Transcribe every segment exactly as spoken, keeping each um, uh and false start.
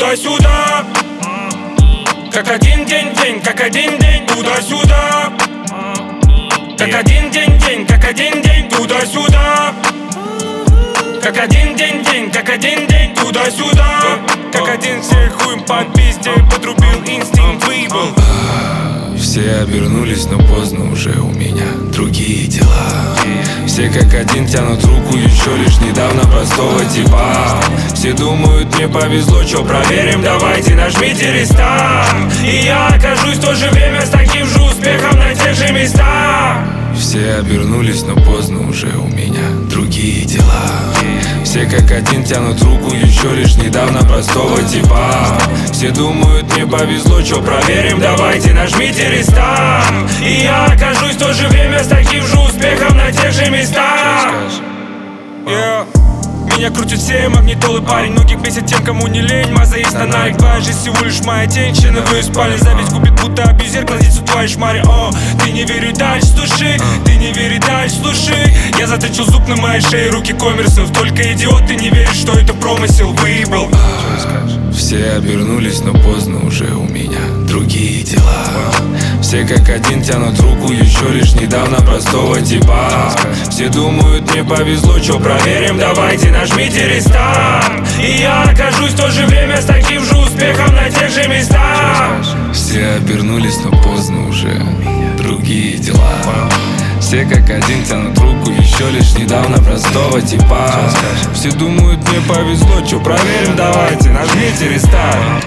туда-сюда. Как один день-день, как один день, туда-сюда. Как один день-день, как один день, туда-сюда. Как один день-день, как один день, туда-сюда. Как один всех хуем по пизде подрубил, инстинкт выбыл. Все обернулись, но поздно уже, у меня другие дела. Все как один тянут руку еще лишь недавно простого типа. Все думают, мне повезло, чё проверим, давайте нажмите рестарт. И я окажусь в то же время с таким же успехом на тех же местах. Все обернулись, но поздно уже, у меня другие дела. Все как один тянут руку еще лишь недавно простого типа. Все думают, мне повезло, чё проверим, давайте нажмите рестарт. И я окажусь в то же время с таким же успехом на тех же местах. Yeah. Меня крутят все магнитолы, парень. Многих бесит тем, кому не лень. Маза есть на Nike, твоя жизнь всего лишь моя тень. Члены в спальне, зависть купит, будто абьюзер глазицу твоей шмаре. О, ты не веришь дальше, слушай, ты не веришь дальше, слушай. Я заточил зуб на моей шее, руки коммерсов. Только идиот, ты не веришь, что это промысел, выебал. Все обернулись, но поздно уже, у меня другие дела. Все как один тянут руку еще лишь недавно простого типа. Все думают, мне повезло, чё проверим, давайте нажмите рестарт. И я окажусь в то же время с таким же успехом на тех же местах. Все обернулись, но поздно уже, у меня другие дела. Все как один тянут руку еще лишь недавно простого типа. Все думают, мне повезло, чё проверим, давайте нажмите рестарт.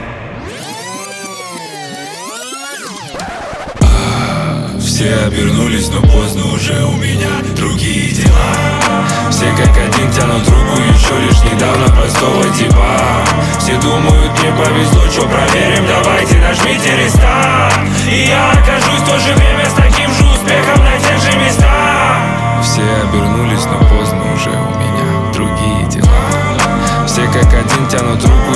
Все обернулись, но поздно уже, у меня другие дела. Все как один тянут руку еще лишь недавно простого типа. Все думают, мне повезло, чё проверим, давайте нажмите рестарт. И я окажусь в то же время с таким же успехом на тех же местах. Все обернулись, но поздно уже, у меня другие дела. Все как один тянут руку